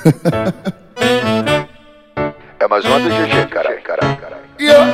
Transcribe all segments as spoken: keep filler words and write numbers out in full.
É mais uma do G G, caralho, caralho, caralho.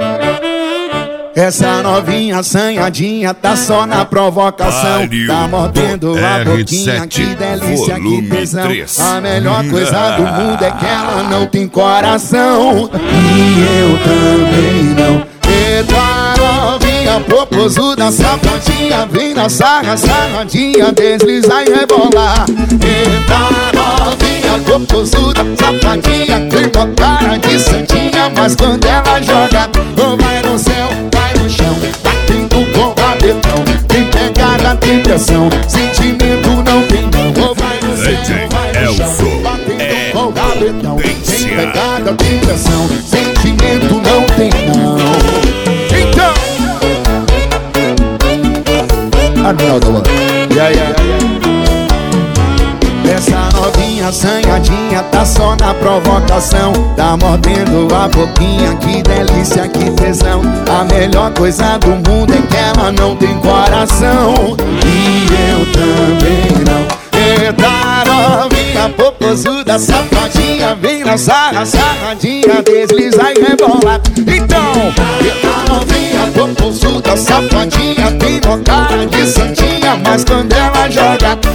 Essa novinha assanhadinha tá só na provocação. Tá mordendo a boquinha, que delícia, que tesão. A melhor coisa do mundo é que ela não tem coração. E eu também não. Eita novinha popozuda, safadinha, vem na sarra, sarradinha, deslizar e rebolar. Eita novinha popozuda, safadinha, tem tua cara de santinha, mas quando ela joga, ou vai no céu, vai no chão, batendo com rabetão. Tem pegada, tem pressão, sentimento não tem não. Ou vai no céu, vai no chão, batendo com rabetão. Tem pegada, tem pressão, sentimento não tem não. Então, another one. Yeah, yeah, yeah. Essa novinha assanhadinha tá só na provocação. Tá mordendo a boquinha, que delícia, que tesão. A melhor coisa do mundo é que ela não tem coração. E eu também não. Eita novinha popozuda, safadinha, vem na sarra, sarradinha, desliza e rebola. Então, eita novinha popozuda, safadinha, tem uma cara de santinha, mas quando ela joga,